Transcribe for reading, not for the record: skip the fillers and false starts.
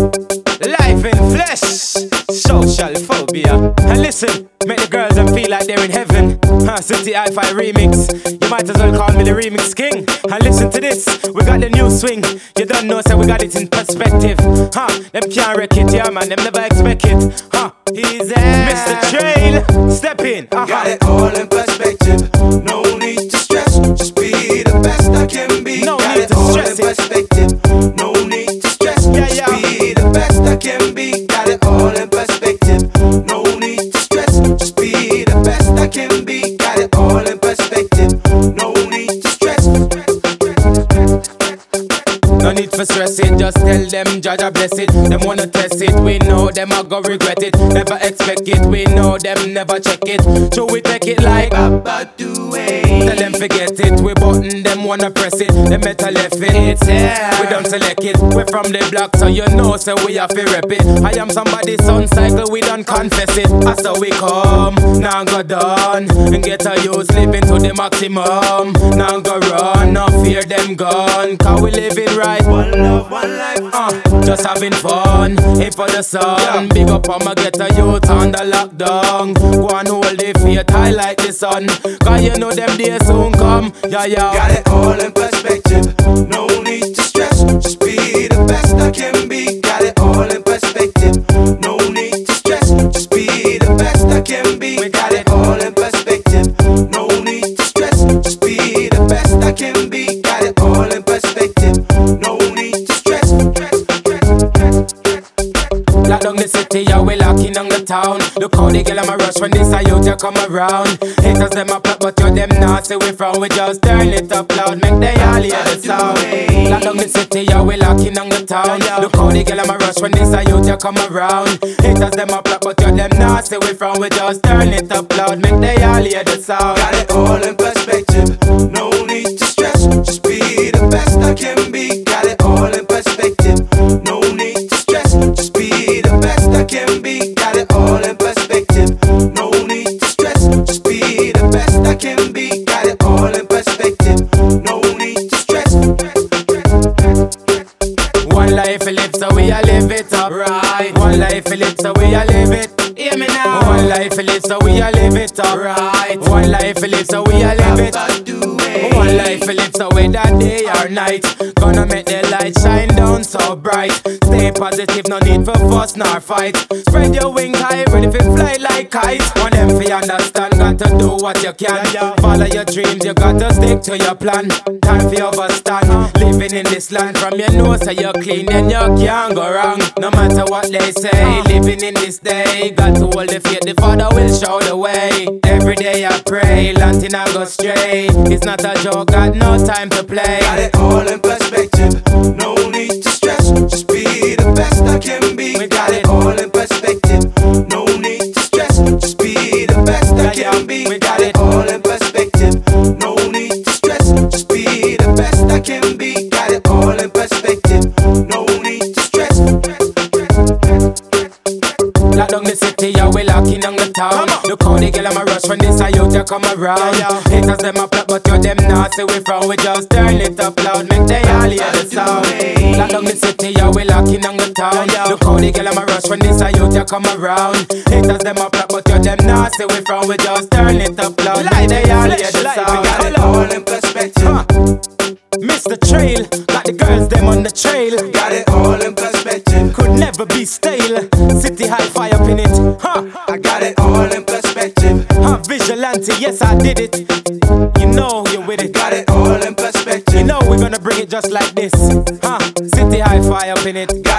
Life in flesh, social phobia. And listen, make the girls them feel like they're in heaven. City Hi-Fi remix. You might as well call me the remix king. And listen to this, we got the new swing. You don't know, so we got it in perspective. Them can't wreck it, yeah man, them never expect it. He's Mr. Trail, step in. Got it all in perspective. No need to stress, just be the best I can be. No got need it to all stress in perspective. No need to stress, just be the best I can be. Got it all in perspective. No need to stress, just be the best I can be. Got it all in perspective. No need to stress. No need for stress it, just tell them Jaja bless it. Them wanna test it, we know them a go regret it. Never expect it, we know them never check it. So we take it like Baba do it. tell them forget it, we button them wanna press it. Them better left it, yeah. We don't select it, we from the block so you know so we have to rep it. I am somebody's son cycle, we don't confess it. That's how we come, now go done. And get a youth living to the maximum. Now go run, no fear them gone. Cause we live it right. One love, one life. Just having fun, aim for the sun. Big up on my get a youth on the lockdown. Go and hold the faith, high like the sun. Cause you know them days soon come. Yeah. Got it all in perspective. No need to stress, just be the best I can be. Got it all in perspective. No need to stress, just be the best I can be. We got it all in perspective. No need to stress, just be the best I can be. Got it all in perspective. No need to stress. Lock down the city, yeah, we locking on the town. Look how the girl I'm a rush when this a youth you come around. Haters them a plot, but you them not say we from. We just turn it up loud, make they all hear the sound. Lock down the city, yeah, we locking on the town. Look how the girl I'm a rush when this a youth you come around. Haters them a plot, but you them not say we from. We just turn it up loud, make they all hear the sound. Got it all in perspective. No need to stress, just be the best I can be. Got it all in perspective. No need to stress, just be the best I can be. Got it all in perspective. No need to stress, just be the best I can be. Got it all in perspective. No need to stress. One life we live, so we a live it up right. One life we live, so we a live it. Hear me now. One life we live, so we a live it up right. One life we live, so we a live it. One life we live, so whether day or night, gonna make the light shine down so bright. Stay positive, no need for fuss nor fight. Spread your wings high, ready for fly like kites. Want them fi understand, got to do what you can. Follow your dreams, you got to stick to your plan. Time for overstand, living in this land. From your nose so you're clean, then you can't go wrong. No matter what they say, living in this day, got to hold the faith, the Father will show the way. Every day I pray, Lantin I go straight. It's not a joke, got no time to play. Got it all in perspective. No need to stress, just be the best I can be. We got it all in perspective. No need to stress, just be the best I can be. We got it all in perspective. No need to stress, just be the best I can be. Got it all in perspective. No need to stress. Lock down the city, yeah, we locking on the town. Look how the girl I'm a rush when this a youth you come around. Haters them a plot, but you them not say we from. We just turn it up loud, make they all hear the sound. Lock down the city, yeah, we locking on the town. Look how the girl I'm a rush when this a youth you come around. Haters them a plot, but you them not say we from. We just turn it up loud, make they all hear the sound. We got it all in perspective. Mr. Trail, got the girls them on the trail. Got it all in perspective. Could never be stale. City Hi-Fi up in it. I got it all in perspective. Vigilante, yes I did it. You know you with it. Got it all in perspective. You know we're gonna bring it just like this. City Hi-Fi up in it.